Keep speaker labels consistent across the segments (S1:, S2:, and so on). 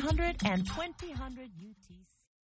S1: 100 and 2000 UTC.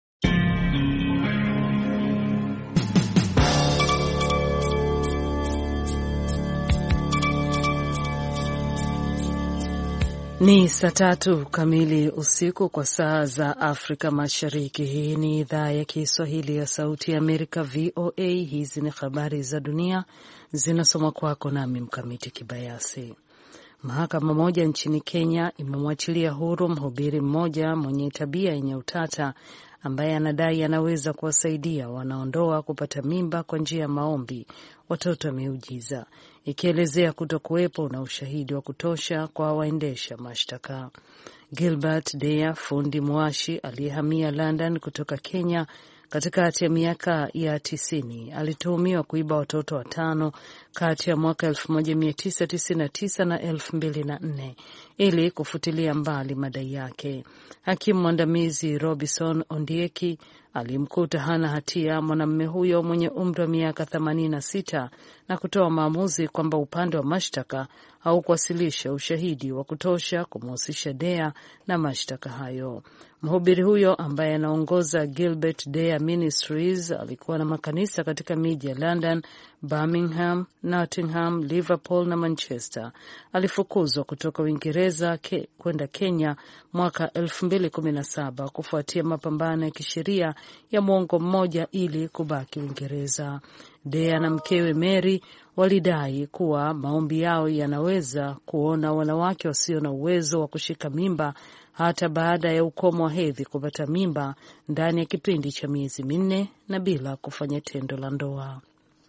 S2: Ni saa 3 kamili usiku kwa saa za Afrika Mashariki. Hii ni idhaa ya Kiswahili ya Sauti ya Amerika, VOA. Hizi ni habari za dunia zinasomwa kwako nami Mkamiti Kibayasi. Mahakama moja nchini Kenya imemwachilia huru mhubiri mmoja mwenye tabia yenye utata ambaye anadai anaweza kuwasaidia wanaondoa kupata mimba kwa njia ya maombi watoto miujiza, ikielezea kutokuwepo na ushahidi wa kutosha kwa waendesha mashtaka. Gilbert Deya, fundi mwashi aliyehamia London kutoka Kenya katikati ya miaka ya 90, alituhumiwa kuiba watoto 5 kati ya mwaka 1999 na 2004 ili kufutilia mbali madai yake. Hakimu mwandamizi Robinson Ondieki alimkuta hana hatia mwanamume huyo mwenye umri wa miaka 86 na kutoa maamuzi kwamba upande wa mashtaka haukuwasilisha ushahidi wa kutosha kumhusisha Deya na mashtaka hayo. Mhubiri huyo ambaye anaongoza Gilbert Deya Ministries alikuwa na makanisa katika miji ya London, Birmingham, Nottingham, Liverpool na Manchester. Alifukuzwa kutoka Uingereza kwenda Kenya mwaka 2017 kufuatia mapambano ya kisheria ya mwongo mmoja ili kubaki Uingereza. Deya na mkewe Mary walidai kuwa maombi yao yanaweza kuona wanawake wasio na uwezo wa kushika mimba hata baada ya ukomo wa hedhi kupata mimba ndani ya kipindi cha miezi 4 na bila kufanya tendo la ndoa.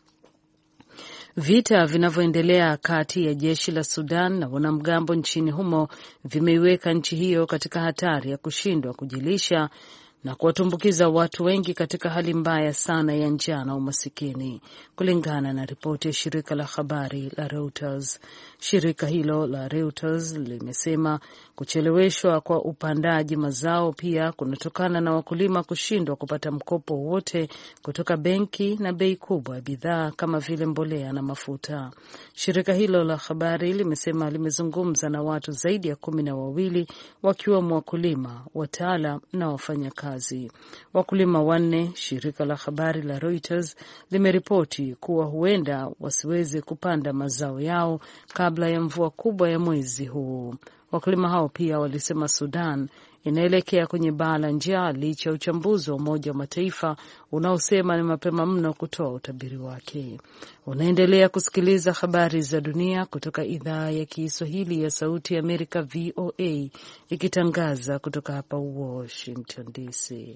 S2: Vita vinavyoendelea kati ya jeshi la Sudan na wanamgambo nchini humo vimeiweka nchi hiyo katika hatari ya kushindwa kujilisha na kuwatumbukiza watu wengi katika hali mbaya sana ya njaa na umasikini, kulingana na ripoti ya shirika la habari la Reuters. Shirika hilo la Reuters limesema kucheleweshwa kwa upandaji mazao pia kunatokana na wakulima kushindwa kupata mkopo wote kutoka benki na bei kubwa ya bidhaa kama vile mbolea na mafuta. Shirika hilo la habari limesema limezungumza na watu zaidi ya 12 wakiwemo wakulima, wataalam na wafanyakazi. Wakulima 4, shirika la habari la Reuters limeripoti kuwa huenda wasiweze kupanda mazao yao kabla ya mvua kubwa ya mwezi huu. Wakulima hao pia walisema Sudan inaelekea kwenye baa la njaa licha ya uchambuzi wa Umoja wa Mataifa unaosema ni mapema mno kutoa utabiri wake. Unaendelea kusikiliza habari za dunia kutoka idhaa ya Kiswahili ya Sauti ya Amerika, VOA, ikitangaza kutoka hapa Washington DC.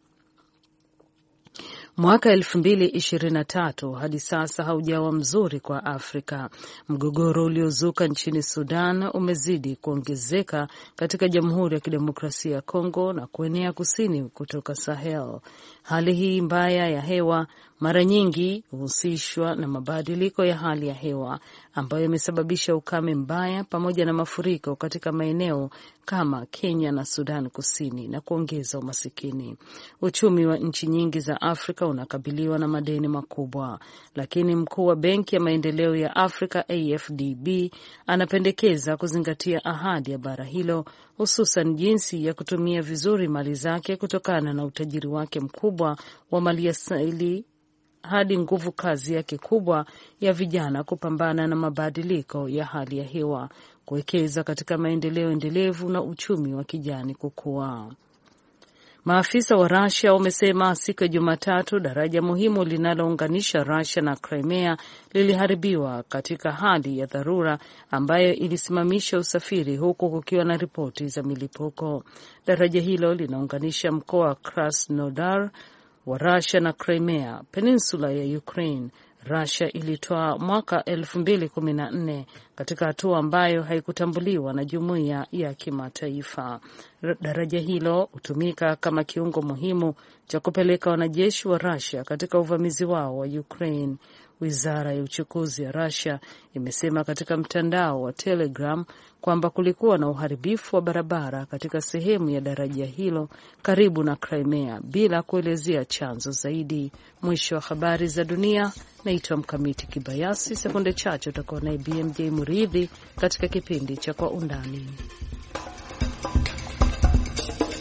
S2: Mwaka 2023 hadi sasa haujawa mzuri kwa Afrika. Mgogoro uliozuka nchini Sudan umezidi kuongezeka katika Jamhuri ya Kidemokrasia ya Kongo na kuenea kusini kutoka Sahel. Hali hii mbaya ya hewa mara nyingi huhusishwa na mabadiliko ya hali ya hewa ambayo yamesababisha ukame mbaya pamoja na mafuriko katika maeneo kama Kenya na Sudan Kusini na kuongeza umasikini. Uchumi wa nchi nyingi za Afrika unakabiliwa na madeni makubwa, lakini mkuu wa Benki ya Maendeleo ya Afrika AfDB anapendekeza kuzingatia ahadi ya bara hilo, hususan jinsi ya kutumia vizuri mali zake kutokana na utajiri wake mkubwa wa maliasili hadi nguvu kazi yake kubwa ya vijana kupambana na mabadiliko ya hali ya hewa, kuwekeza katika maendeleo endelevu na uchumi wa kijani kukua. Maafisa wa Russia wamesema siku ya Jumatatu daraja muhimu linalounganisha Russia na Crimea liliharibiwa katika hali ya dharura ambayo ilisimamisha usafiri huku kukiwa na ripoti za milipuko. Daraja hilo linaunganisha mkoa wa Krasnodar wa Russia na Crimea, peninsula ya Ukraine. Russia ilitoa mwaka 2014 katika hatua ambayo haikutambuliwa na jumuiya ya kimataifa. Daraja hilo hutumika kama kiungo muhimu cha kupeleka wanajeshi wa Russia katika uvamizi wao wa Ukraine. Wizara ya uchukuzi ya Russia imesema katika mtandao wa Telegram kwamba kulikuwa na uharibifu wa barabara katika sehemu ya daraja hilo karibu na Crimea bila kuelezea chanzo zaidi. Mwisho wa habari za dunia. Naitwa Mkamiti Kibayasi. Sekunde chache utakuwa naye BMJ Muridhi katika kipindi cha Kwa Undani.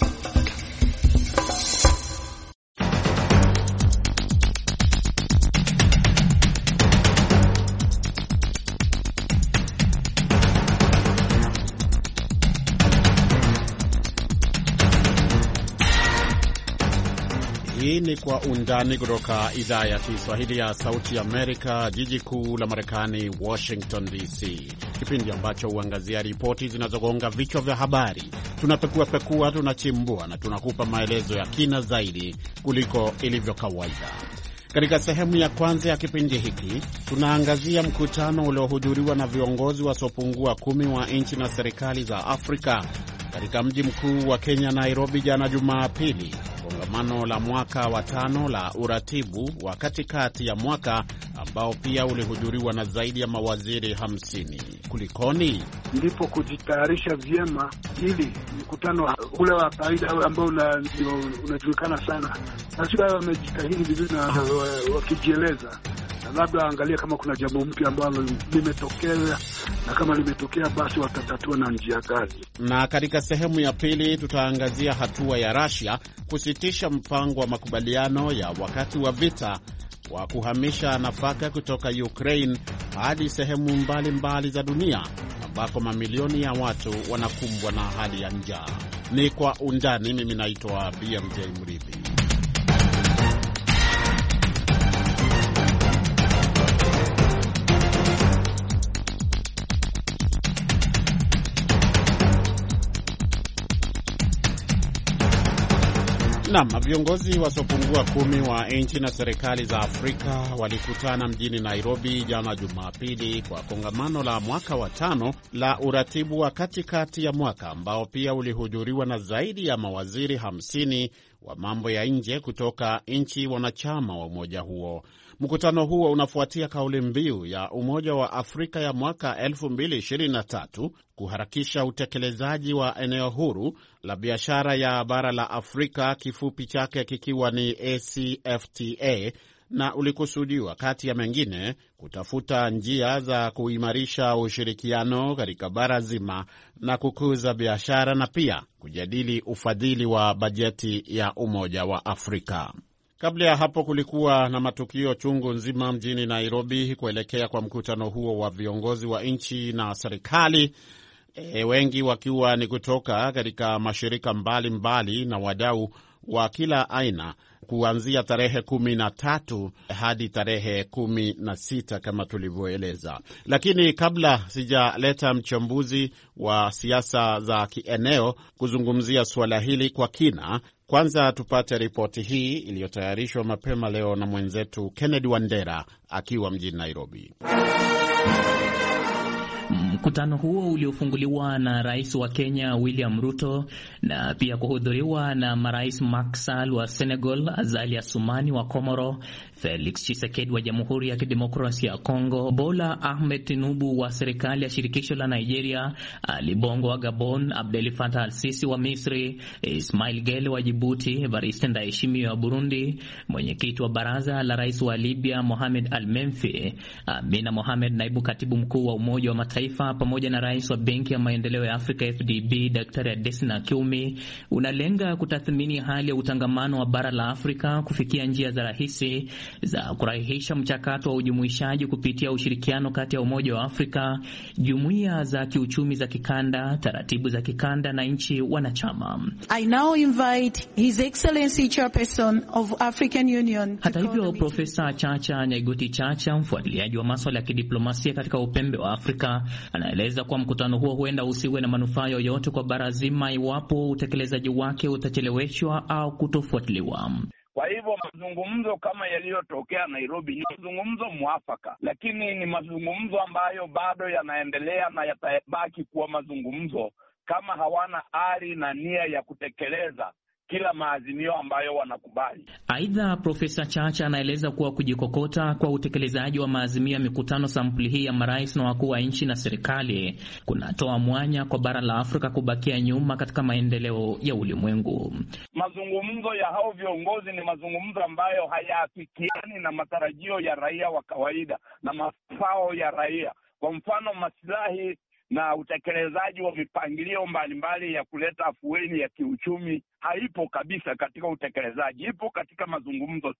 S3: Hii ni Kwa Undani kutoka idhaa ya Kiswahili ya Sauti Amerika, jiji kuu la Marekani, Washington DC, kipindi ambacho huangazia ripoti zinazogonga vichwa vya habari. Tunapekua, tunachimbua na tunakupa maelezo ya kina zaidi kuliko ilivyo kawaida. Katika sehemu ya kwanza ya kipindi hiki tunaangazia mkutano uliohudhuriwa na viongozi wasiopungua 10 wa nchi na serikali za Afrika katika mji mkuu wa Kenya, Nairobi, jana Jumapili, kongamano la mwaka wa 5 la uratibu wa katikati ya mwaka ambao pia ulihudhuriwa na zaidi ya mawaziri 50. Kulikoni?
S4: Ndipo kujitayarisha vyema ili mkutano ule wa kawaida ambao unajulikana sana, na sio wamejitahidi vizuri na wakijieleza, na labda angalia kama kuna jambo mpya ambalo limetokea, na kama limetokea basi watatatua na njia gani. Na
S3: katika sehemu ya pili tutaangazia hatua ya Russia kusitisha mpango wa makubaliano ya wakati wa vita wa kuhamisha nafaka kutoka Ukraine hadi sehemu mbalimbali za dunia ambako mamilioni ya watu wanakumbwa na hali ya njaa. Ni Kwa Undani. Mimi naitwa BMJ Mridhi. Naam, viongozi wasiopungua 10 wa nchi na serikali za Afrika walikutana mjini Nairobi jana Jumapili kwa kongamano la mwaka wa 5 la uratibu wa katikati ya mwaka ambao pia ulihudhuriwa na zaidi ya mawaziri 50 wa mambo ya nje kutoka nchi wanachama wa umoja huo. Mkutano huo unafuatia kauli mbiu ya Umoja wa Afrika ya mwaka 2023 kuharakisha utekelezaji wa eneo huru la biashara ya bara la Afrika, kifupi chake kikiwa ni ACFTA, na ulikusudiwa kati ya mengine kutafuta njia za kuimarisha ushirikiano katika bara zima na kukuza biashara na pia kujadili ufadhili wa bajeti ya Umoja wa Afrika. Kabla ya hapo kulikuwa na matukio chungu nzima mjini Nairobi kuelekea kwa mkutano huo wa viongozi wa nchi na serikali, wengi wakiwa ni kutoka katika mashirika mbalimbali na wadau wa kila aina, kuanzia tarehe 13 hadi tarehe 16 kama tulivyoeleza. Lakini kabla sijaleta mchambuzi wa siasa za kieneo kuzungumzia suala hili kwa kina, kwanza tupate ripoti hii iliyotayarishwa mapema leo na mwenzetu Kennedy Wandera akiwa mjini Nairobi.
S5: Mkutano huo uliofunguliwa na rais wa Kenya William Ruto na pia kuhudhuriwa na marais Macky Sall wa Senegal, Azali Assoumani wa Komoro, Felix Tshisekedi wa Jamhuri ya Kidemokrasia ya Kongo, Bola Ahmed Tinubu wa serikali ya shirikisho la Nigeria, Ali Bongo wa Gabon, Abdel Fattah al-Sisi wa Misri, Ismail Gelle wa Djibouti, Evariste Ndayishimiye wa Burundi, mwenyekiti wa baraza la rais wa Libya Mohamed Al-Menfi, Amina Mohamed naibu katibu mkuu wa Umoja wa Mataifa, pamoja na rais wa Benki ya Maendeleo ya Afrika FDB Daktari Adesina Kiumi, unalenga kutathmini hali ya utangamano wa bara la Afrika, kufikia njia za rahisi za kurahisisha mchakato wa ujumuishaji kupitia ushirikiano kati ya Umoja wa Afrika, jumuiya za kiuchumi za kikanda, taratibu za kikanda na nchi wanachama.
S6: I now invite His Excellency Chairperson of African Union.
S5: Hata hivyo, Profesa Chacha Nyaigoti Chacha, mfuatiliaji wa masuala ya kidiplomasia katika upembe wa Afrika, anaeleza kuwa mkutano huo huenda usiwe na manufaa yoyote kwa bara zima iwapo utekelezaji wake utacheleweshwa au kutofuatiliwa.
S7: Kwa hivyo mazungumzo kama yaliyotokea Nairobi ni mazungumzo mwafaka, lakini ni mazungumzo ambayo bado yanaendelea na yatabaki kuwa mazungumzo kama hawana ari na nia ya kutekeleza kila maazimio ambayo wanakubali.
S5: Aidha, Profesa Chacha anaeleza kuwa kujikokota kwa utekelezaji wa maazimio ya mikutano sampuli hii ya marais na wakuu wa nchi na serikali kunatoa mwanya kwa bara la Afrika kubakia nyuma katika maendeleo ya ulimwengu.
S7: Mazungumzo ya hao viongozi ni mazungumzo ambayo hayaafikiani na matarajio ya raia wa kawaida na mafao ya raia. Kwa mfano, maslahi na utekelezaji wa mipangilio mbalimbali ya kuleta afueni ya kiuchumi haipo kabisa katika utekelezaji, ipo katika mazungumzo tu.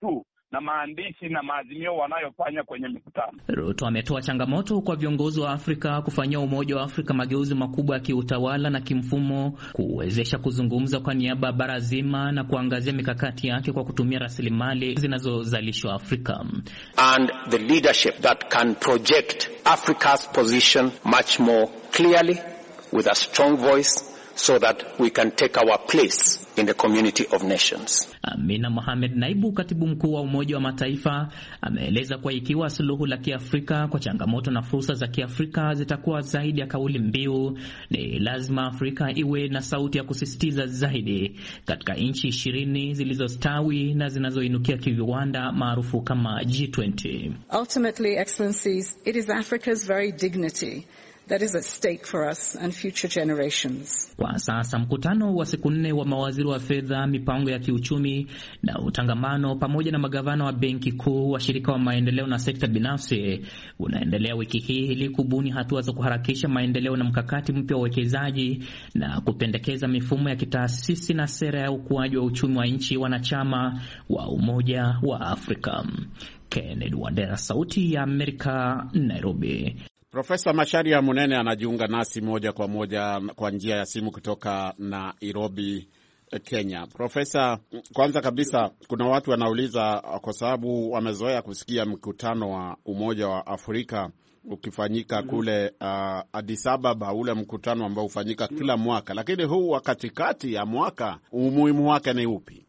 S7: na maandishi na maazimio wanayofanya kwenye mikutano.
S5: Ruto ametoa changamoto kwa viongozi wa Afrika kufanyia Umoja wa Afrika mageuzi makubwa ya kiutawala na kimfumo, kuwezesha kuzungumza kwa niaba ya bara zima na kuangazia mikakati yake kwa kutumia rasilimali zinazozalishwa Afrika.
S8: And the leadership that can project Africa's position much more clearly with a strong voice, so that we can take our place in the community of nations.
S5: Amina Mohamed, naibu katibu mkuu wa Umoja wa Mataifa, ameeleza kwa ikiwa suluhu la Kiafrika kwa changamoto na fursa za Kiafrika zitakuwa zaidi ya kauli mbiu, ni lazima Afrika iwe na sauti ya kusisitiza zaidi katika nchi 20 zilizostawi na zinazoinukia kiviwanda maarufu kama G20.
S9: Ultimately, Excellencies, it is Africa's very dignity that is at stake for us and future generations.
S5: Kwa sasa mkutano wa siku 4 wa mawaziri wa fedha, mipango ya kiuchumi na utangamano pamoja na magavana wa benki kuu, washirika wa maendeleo na sekta binafsi unaendelea wiki hii ili kubuni hatua za kuharakisha maendeleo na mkakati mpya wa uwekezaji na kupendekeza mifumo ya kitaasisi na sera ya ukuaji wa uchumi wa nchi wanachama wa Umoja wa Afrika. Kennedy Wandera, Sauti ya Amerika, Nairobi.
S3: Profesa Macharia Munene anajiunga nasi moja kwa moja kwa njia ya simu kutoka Nairobi, Kenya. Profesa, kwanza kabisa kuna watu wanauliza kwa sababu wamezoea kusikia mkutano wa Umoja wa Afrika ukifanyika kule Addis Ababa, ule mkutano ambao hufanyika kila mwaka, lakini huu wa katikati ya mwaka umuhimu wake ni upi?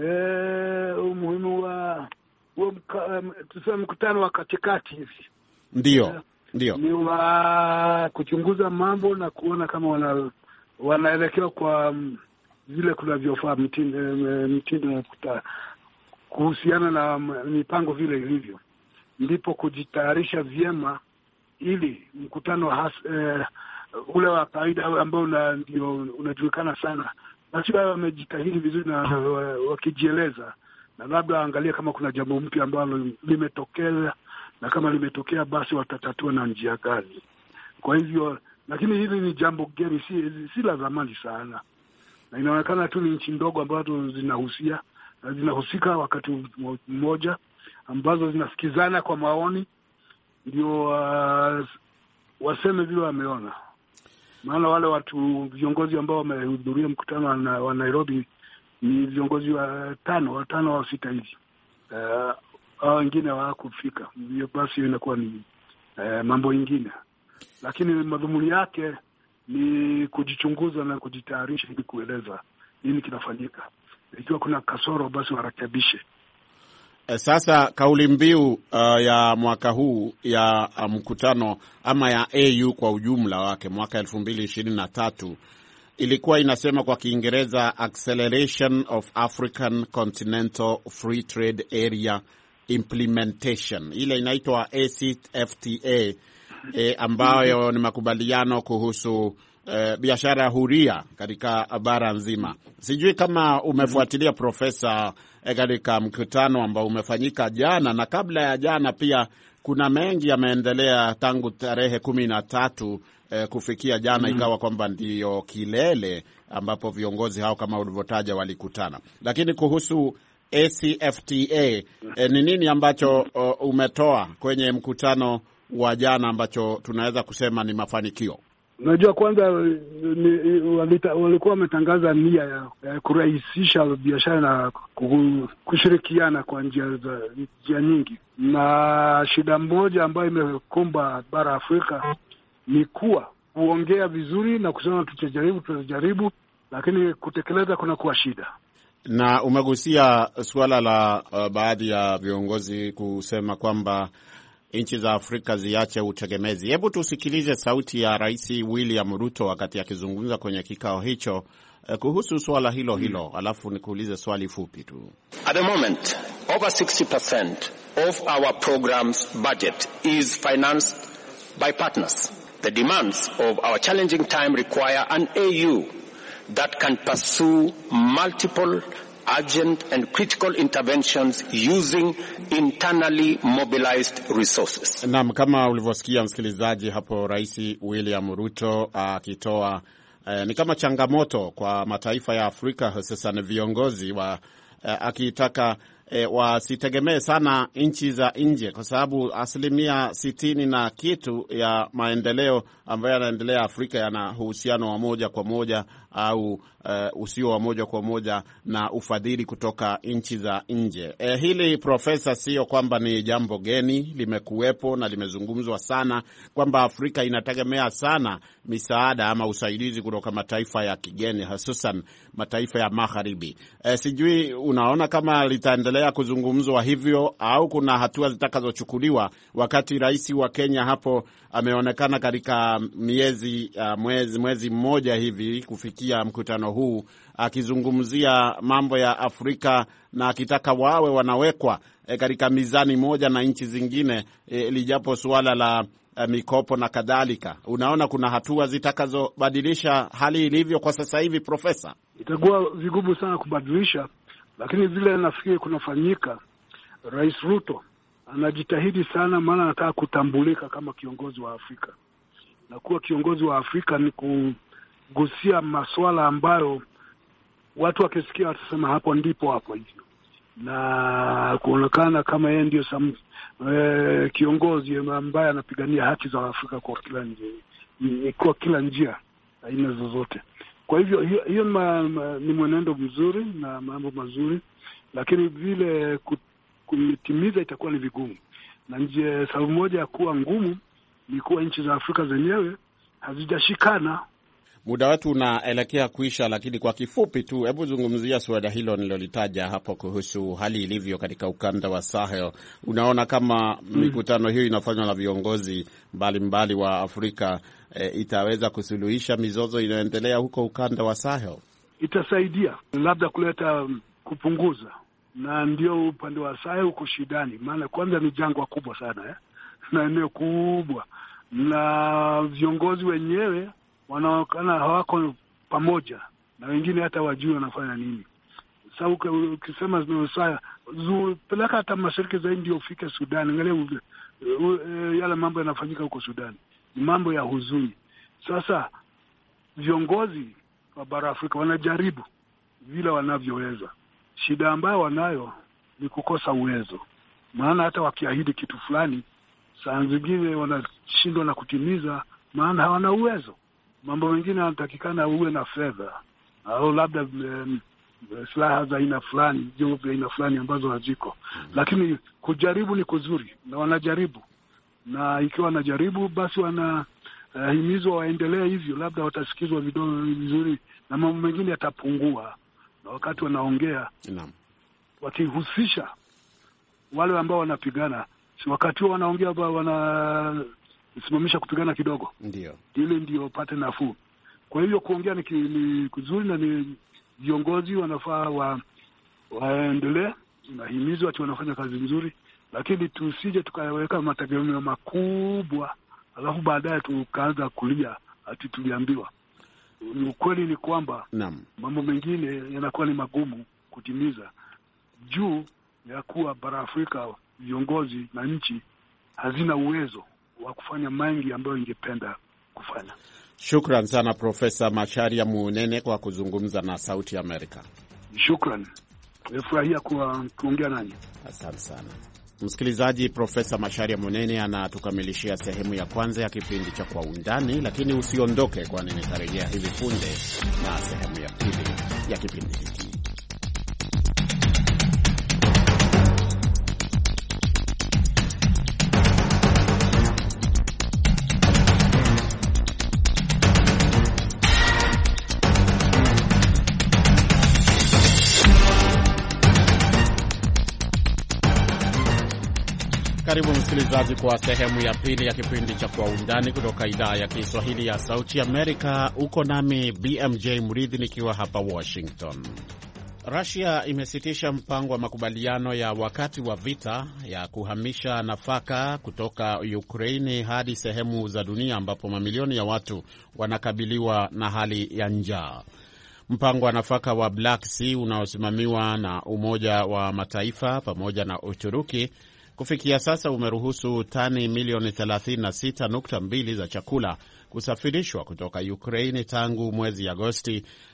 S4: Umuhimu wa tuseme mkutano wa katikati hivi
S3: ndio
S4: ni wa kuchunguza mambo na kuona kama wanaelekea kwa vile kunavyofaa mtindo kuhusiana na mipango vile ilivyo, ndipo kujitayarisha vyema ili mkutano ule wa kawaida ambao ndio unajulikana sana, basi wao wamejitahidi vizuri na wakijieleza, na labda angalia kama kuna jambo mpya ambalo limetokea, na kama limetokea basi watatatua na njia gani. Kwa hivyo, lakini hili ni jambo geni, si la zamani sana, na inaonekana tu ni nchi ndogo ambazo zinahusika wakati mmoja, ambazo zinasikizana kwa maoni, ndio waseme vile wameona. Maana wale viongozi ambao wamehudhuria mkutano wa Nairobi ni viongozi watano au 6 hivi. Wengine hawakufika. Hiyo basi inakuwa ni mambo mengine, lakini madhumuni yake ni kujichunguza na kujitayarisha ili kueleza nini kinafanyika. Ikiwa kuna kasoro basi warekebishe.
S3: Sasa kauli mbiu ya mwaka huu ya mkutano ama ya AU kwa ujumla wake mwaka 2023 ilikuwa inasema kwa Kiingereza Acceleration of African Continental Free Trade Area Implementation. Ile inaitwa ACFTA, ambayo ni makubaliano kuhusu biashara huria katika bara nzima. Sijui kama umefuatilia Profesa, katika mkutano ambao umefanyika jana na kabla ya jana pia kuna mengi yameendelea tangu tarehe 13 kufikia jana, ikawa kwamba ndio kilele ambapo viongozi hao kama ulivyotaja walikutana. Lakini kuhusu ACFTA, ni nini ambacho umetoa kwenye mkutano wa jana ambacho tunaweza kusema ni mafanikio?
S4: Unajua, kwanza walikuwa wametangaza nia ya kurahisisha biashara na kushirikiana kwa njia nyingi, na shida moja ambayo imekumba bara Afrika ni kuongea vizuri na kusema tutajaribu, lakini kutekeleza kuna kuwa shida.
S3: Na umegusia suala la baadhi ya viongozi kusema kwamba nchi za Afrika ziache utegemezi. Hebu tusikilize sauti ya Rais William Ruto wakati akizungumza kwenye kikao hicho kuhusu swala hilo, alafu nikuulize swali fupi tu.
S8: At the moment, over 60% of our program's budget is financed by partners. The demands of our challenging time require an AU that can pursue multiple urgent and critical interventions using internally mobilized resources.
S3: Naam, kama ulivyosikia msikilizaji hapo, Rais William Ruto akitoa ni kama changamoto kwa mataifa ya Afrika, hususan viongozi akitaka wasitegemee sana nchi za nje, kwa sababu 60% na kitu ya maendeleo ambayo yanaendelea Afrika yana uhusiano wa moja kwa moja au usio wa moja kwa moja na ufadhili kutoka nchi za nje. Hili Profesa, sio kwamba ni jambo geni, limekuwepo na limezungumzwa sana kwamba Afrika inategemea sana misaada ama usaidizi kutoka mataifa ya kigeni, hususan mataifa ya magharibi. Sijui unaona kama litaendelea kuzungumzwa hivyo au kuna hatua zitakazochukuliwa, wakati rais wa Kenya hapo ameonekana katika mwezi mmoja hivi kufikia mkutano huu akizungumzia mambo ya Afrika na akitaka wawe wanawekwa katika mizani moja na nchi zingine, lijapo suala la mikopo na kadhalika. Unaona kuna hatua zitakazobadilisha hali ilivyo kwa sasa hivi, Profesa?
S4: Itakuwa vigumu sana kubadilisha, lakini vile nafikiri kunafanyika, Rais Ruto anajitahidi sana, maana anataka kutambulika kama kiongozi wa Afrika. Na kuwa kiongozi wa Afrika ni kugusia masuala ambayo watu wakisikia watasema hapo ndipo hapo hivyo, na kuonekana kama yeye ndio kiongozi ambaye anapigania haki za Afrika kwa kila njia, aina zozote. Kwa hivyo hiyo ni mwenendo mzuri na mambo mazuri, lakini vile kutimiza itakuwa ni vigumu. Na sababu moja ya kuwa ngumu ni kuwa nchi za Afrika zenyewe hazijashikana.
S3: Muda wetu unaelekea kuisha, lakini kwa kifupi tu, hebu zungumzia suala hilo nilolitaja hapo kuhusu hali ilivyo katika ukanda wa Sahel. Unaona kama mikutano hiyo inafanywa na viongozi mbalimbali wa Afrika itaweza kusuluhisha mizozo inayoendelea huko ukanda wa Sahel? Itasaidia labda kuleta kupunguza, na ndio upande wa Sahel uko shidani, maana kwanza ni jangwa kubwa sana na eneo kubwa, na viongozi wenyewe wanaonekana hawako pamoja, na wengine hata wajui wanafanya nini. Sasa ukisema peleka hata mashariki zaidi ndio ufike Sudan, angalia yale mambo yanafanyika huko Sudan, ni mambo ya huzuni. Sasa viongozi wa bara Afrika wanajaribu vile wanavyoweza. Shida ambayo wanayo ni kukosa uwezo, maana hata wakiahidi kitu fulani saa zingine wanashindwa na kutimiza, maana hawana uwezo. Mambo mengine yanatakikana uwe na fedha au labda silaha za aina fulani, vyombo vya aina fulani ambazo haziko. Lakini kujaribu ni kuzuri, na wanajaribu, na ikiwa wanajaribu basi wanahimizwa waendelee hivyo, labda watasikizwa vizuri na mambo mengine yatapungua. Na wakati wanaongea wakihusisha wale ambao wanapigana, si wakati wao wanaongea wanasimamisha kupigana kidogo, ndio pate nafuu. Kwa hivyo kuongea ni kuzuri, na ni viongozi wanafaa waendelee, tunahimizwa ati wanafanya kazi nzuri, lakini tusije tukaweka mategemeo makubwa alafu baadaye tukaanza kulia ati tuliambiwa. Ukweli ni kwamba mambo mengine yanakuwa ni magumu kutimiza juu ya kuwa bara Afrika viongozi na nchi hazina uwezo wa kufanya mengi ambayo ingependa kufanya. Shukran sana Profesa Macharia Munene kwa kuzungumza na Sauti Amerika. Shukran. Nimefurahia kuongea nanyi. Asante sana. Msikilizaji, Profesa Macharia Munene anatukamilishia sehemu ya kwanza ya kipindi cha Kwa Undani, lakini usiondoke, kwani nitarejea hivi punde na sehemu ya pili ya kipindi hiki. Karibu msikilizaji kwa sehemu ya pili ya kipindi cha Kwa Undani kutoka idhaa ya Kiswahili ya Sauti Amerika. Uko nami BMJ Mridhi nikiwa hapa Washington. Russia imesitisha mpango wa makubaliano ya wakati wa vita ya kuhamisha nafaka kutoka Ukraini hadi sehemu za dunia ambapo mamilioni ya watu wanakabiliwa na hali ya njaa. Mpango wa nafaka wa Black Sea unaosimamiwa na Umoja wa Mataifa pamoja na Uturuki kufikia sasa umeruhusu tani milioni 36.2 za chakula kusafirishwa kutoka Ukraini tangu mwezi Agosti,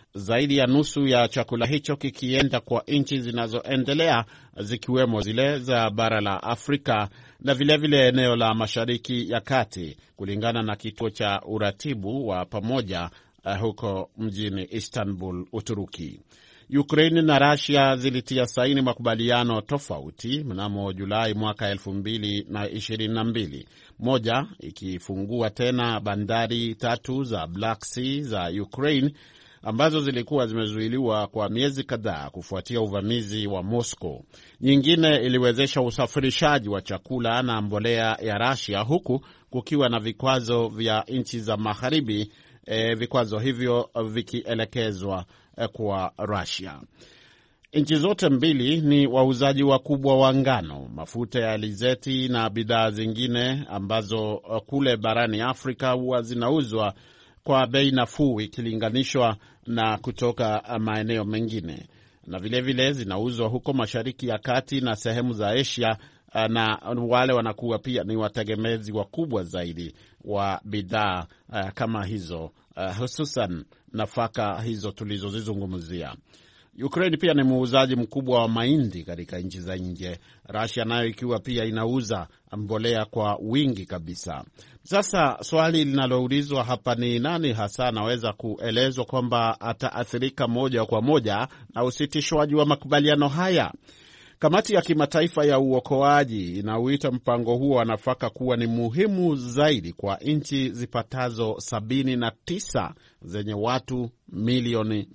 S3: zaidi ya nusu ya chakula hicho kikienda kwa nchi zinazoendelea zikiwemo zile za bara la Afrika na vilevile eneo la Mashariki ya Kati, kulingana na kituo cha uratibu wa pamoja huko mjini Istanbul, Uturuki. Ukraine na Russia zilitia saini makubaliano tofauti mnamo Julai mwaka 2022, moja ikifungua tena bandari 3 za Black Sea za Ukraine ambazo zilikuwa zimezuiliwa kwa miezi kadhaa kufuatia uvamizi wa Moscow. Nyingine iliwezesha usafirishaji wa chakula na mbolea ya Russia, huku kukiwa na vikwazo vya nchi za magharibi, vikwazo hivyo vikielekezwa kwa Russia. Nchi zote mbili ni wauzaji wakubwa wa ngano, mafuta ya alizeti na bidhaa zingine ambazo kule barani Afrika huwa zinauzwa kwa bei nafuu ikilinganishwa na kutoka maeneo mengine, na vilevile zinauzwa huko Mashariki ya Kati na sehemu za Asia, na wale wanakuwa pia ni wategemezi wakubwa zaidi wa bidhaa kama hizo, hususan nafaka hizo tulizozizungumzia. Ukraine pia ni muuzaji mkubwa wa mahindi katika nchi za nje, Russia nayo ikiwa pia inauza mbolea kwa wingi kabisa. Sasa swali linaloulizwa hapa ni nani hasa anaweza kuelezwa kwamba ataathirika moja kwa moja na usitishwaji wa makubaliano haya? Kamati ya kimataifa ya uokoaji inauita mpango huo wa nafaka kuwa ni muhimu zaidi kwa nchi zipatazo 79 zenye watu milioni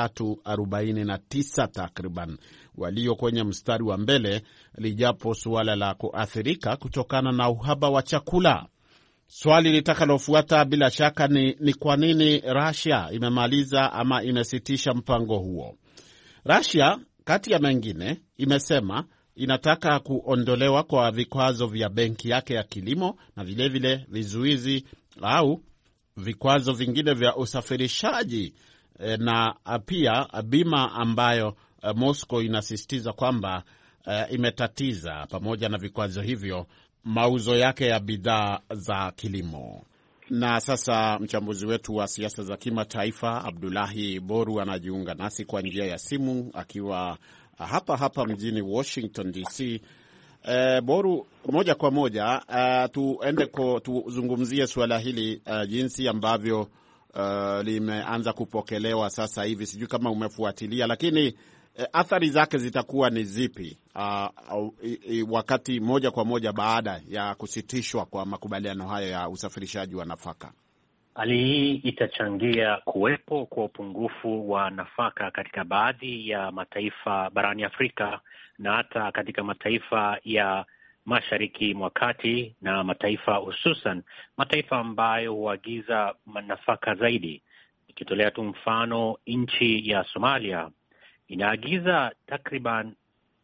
S3: 349 takriban, walio kwenye mstari wa mbele, lijapo suala la kuathirika kutokana na uhaba wa chakula. Swali litakalofuata bila shaka ni kwa nini Russia imemaliza ama imesitisha mpango huo. Russia kati ya mengine imesema inataka kuondolewa kwa vikwazo vya benki yake ya kilimo na vilevile vizuizi au vikwazo vingine vya usafirishaji na pia bima ambayo Moscow inasisitiza kwamba imetatiza, pamoja na vikwazo hivyo, mauzo yake ya bidhaa za kilimo. Na sasa mchambuzi wetu wa siasa za kimataifa Abdullahi Boru anajiunga nasi kwa njia ya simu akiwa hapa mjini Washington DC. Boru, moja kwa moja tuzungumzie suala hili jinsi ambavyo limeanza kupokelewa sasa hivi. Sijui kama umefuatilia, lakini athari zake zitakuwa ni zipi wakati moja kwa moja baada ya kusitishwa kwa makubaliano hayo ya usafirishaji wa nafaka?
S10: Hali hii itachangia kuwepo kwa upungufu wa nafaka katika baadhi ya mataifa barani Afrika na hata katika mataifa ya Mashariki mwa Kati, na mataifa hususan mataifa ambayo huagiza nafaka zaidi. Ikitolea tu mfano, nchi ya Somalia inaagiza takriban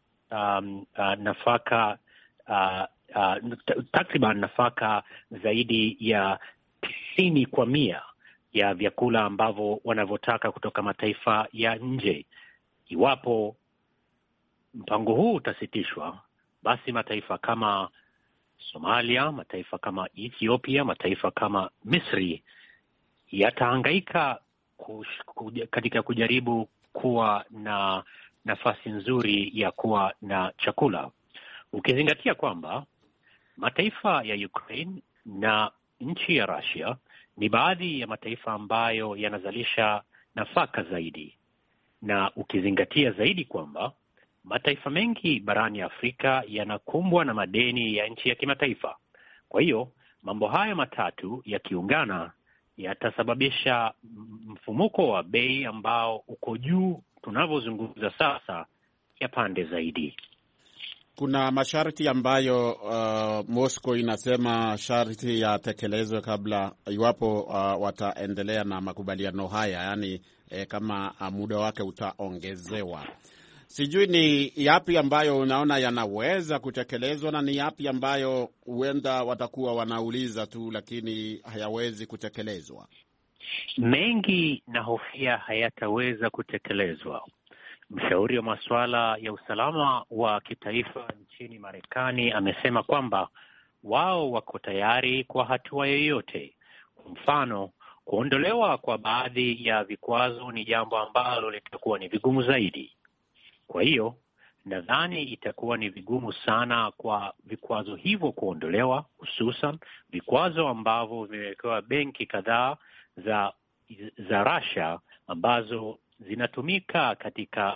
S10: nafaka zaidi ya 90% ya vyakula ambavyo wanavyotaka kutoka mataifa ya nje. Iwapo mpango huu utasitishwa, basi mataifa kama Somalia, mataifa kama Ethiopia, mataifa kama Misri yatahangaika katika kujaribu kuwa na nafasi nzuri ya kuwa na chakula, ukizingatia kwamba mataifa ya Ukraine na nchi ya Russia ni baadhi ya mataifa ambayo yanazalisha nafaka zaidi, na ukizingatia zaidi kwamba mataifa mengi barani Afrika yanakumbwa na madeni ya nchi ya kimataifa. Kwa hiyo mambo haya matatu yakiungana yatasababisha mfumuko wa bei ambao uko juu tunavyozungumza sasa ya pande zaidi.
S3: Kuna masharti ambayo Moscow inasema sharti yatekelezwe kabla, iwapo wataendelea na makubaliano haya, yani kama muda wake utaongezewa. Sijui ni yapi ambayo unaona yanaweza kutekelezwa na ni yapi ambayo huenda watakuwa wanauliza tu lakini hayawezi kutekelezwa?
S10: Mengi na hofia hayataweza kutekelezwa. Mshauri wa masuala ya usalama wa kitaifa nchini Marekani amesema kwamba wao wako tayari kwa hatua yoyote. Kwa mfano, kuondolewa kwa baadhi ya vikwazo ni jambo ambalo litakuwa ni vigumu zaidi. Kwa hiyo nadhani itakuwa ni vigumu sana kwa vikwazo hivyo kuondolewa, hususan vikwazo ambavyo vimewekewa benki kadhaa za Russia ambazo zinatumika katika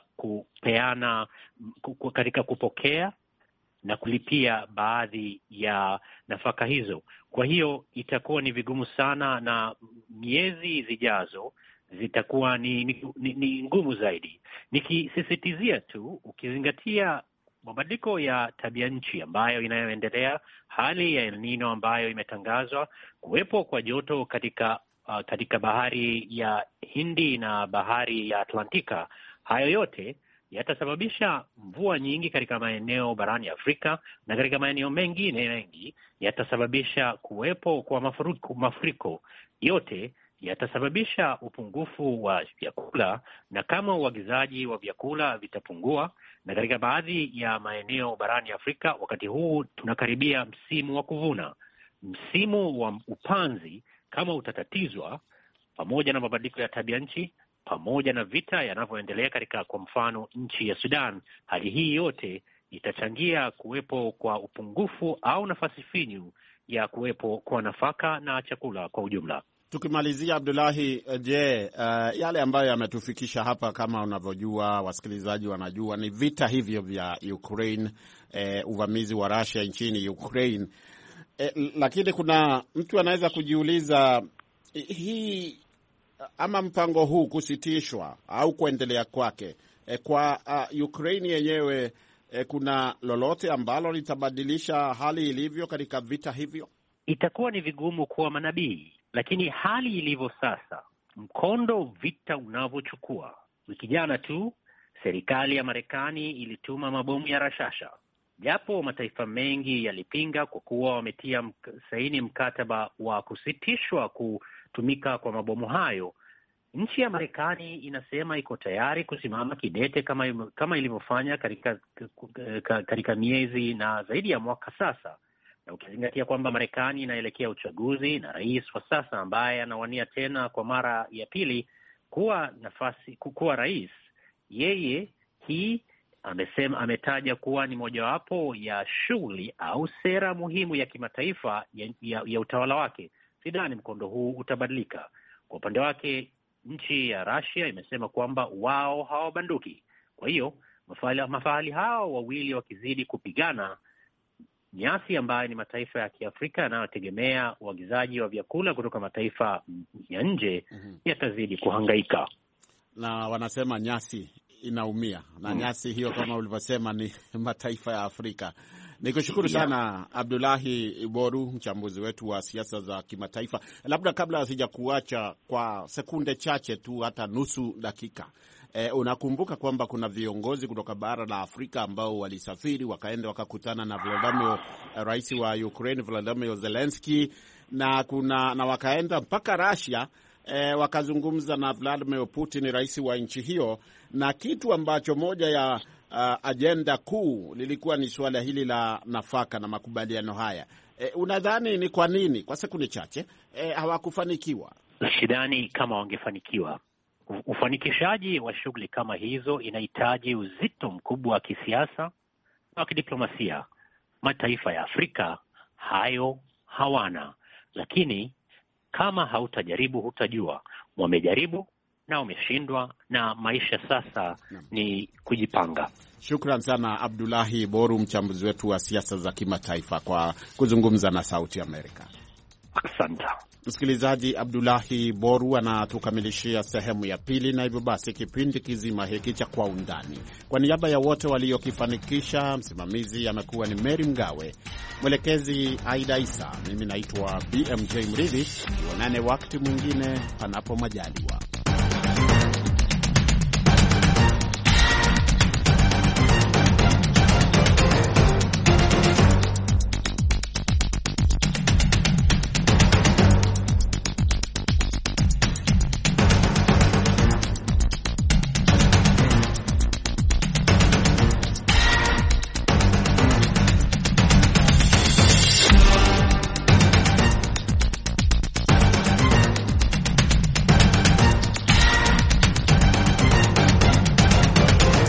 S10: katika kupokea na kulipia baadhi ya nafaka hizo. Kwa hiyo itakuwa ni vigumu sana, na miezi zijazo zitakuwa ni ngumu zaidi. Nikisisitizia tu, ukizingatia mabadiliko ya tabia nchi ambayo inayoendelea, hali ya El Nino ambayo imetangazwa, kuwepo kwa joto katika bahari ya Hindi na bahari ya Atlantika, hayo yote yatasababisha mvua nyingi katika maeneo barani Afrika, na katika maeneo mengine mengi yatasababisha kuwepo kwa mafuriko. Yote yatasababisha upungufu wa vyakula, na kama uagizaji wa vyakula vitapungua, na katika baadhi ya maeneo barani Afrika wakati huu tunakaribia msimu wa kuvuna, msimu wa upanzi kama utatatizwa, pamoja na mabadiliko ya tabia nchi, pamoja na vita yanavyoendelea katika, kwa mfano, nchi ya Sudan, hali hii yote itachangia kuwepo kwa upungufu au nafasi finyu ya kuwepo kwa nafaka na chakula kwa ujumla.
S3: Tukimalizia, Abdullahi, je, yale ambayo yametufikisha hapa, kama unavyojua, wasikilizaji wanajua, ni vita hivyo vya Ukraine, uvamizi wa Russia nchini Ukraine. Lakini kuna mtu anaweza kujiuliza, hii ama mpango huu kusitishwa au kuendelea kwake kwa Ukraine yenyewe, kuna lolote ambalo litabadilisha hali ilivyo katika vita hivyo?
S10: Itakuwa ni vigumu kuwa manabii, lakini hali ilivyo sasa, mkondo vita unavyochukua, wiki jana tu serikali ya Marekani ilituma mabomu ya rashasha, japo mataifa mengi yalipinga kwa kuwa wametia saini mkataba wa kusitishwa kutumika kwa mabomu hayo. Nchi ya Marekani inasema iko tayari kusimama kidete kama ilivyofanya katika miezi na zaidi ya mwaka sasa, na ukizingatia kwamba Marekani inaelekea uchaguzi na rais wa sasa ambaye anawania tena kwa mara ya pili kuwa rais, yeye ametaja kuwa ni mojawapo ya shughuli au sera muhimu ya kimataifa ya utawala wake. Sidhani mkondo huu utabadilika. Kwa upande wake, nchi ya Russia imesema kwamba wao hawabanduki. Kwa hiyo mafahali hao wawili wakizidi kupigana, nyasi ambayo ni mataifa ya Kiafrika yanayotegemea uagizaji wa vyakula kutoka mataifa ya nje yatazidi kuhangaika.
S3: Na wanasema nyasi inaumia na nyasi hiyo, kama ulivyosema, ni mataifa ya Afrika. Nikushukuru sana Abdullahi Boru, mchambuzi wetu wa siasa za kimataifa. Labda kabla sijakuacha, kwa sekunde chache tu, hata nusu dakika, unakumbuka kwamba kuna viongozi kutoka bara la Afrika ambao walisafiri wakaenda wakakutana na rais wa Ukraine Volodymyr Zelensky, na wakaenda mpaka Russia, wakazungumza na Vladimir Putin, rais wa nchi hiyo, na kitu ambacho moja ya ajenda kuu lilikuwa ni suala hili la nafaka na makubaliano haya. Unadhani ni kwa nini kwa sekunde chache hawakufanikiwa?
S10: Sidhani kama wangefanikiwa. Ufanikishaji wa shughuli kama hizo inahitaji uzito mkubwa wa kisiasa na kidiplomasia. Mataifa ya Afrika hayo hawana, lakini kama hautajaribu hutajua. Wamejaribu na wameshindwa, na maisha sasa ni kujipanga.
S3: Shukran sana Abdullahi Boru, mchambuzi wetu wa siasa za kimataifa, kwa kuzungumza na Sauti Amerika.
S10: Asante.
S3: Msikilizaji, Abdullahi Boru anatukamilishia sehemu ya pili, na hivyo basi kipindi kizima hiki cha Kwa Undani, kwa niaba ya wote waliokifanikisha, msimamizi amekuwa ni Mary Mgawe, mwelekezi Aida Isa, mimi naitwa BMJ Mridhi. Tuonane wakati mwingine panapo majaliwa.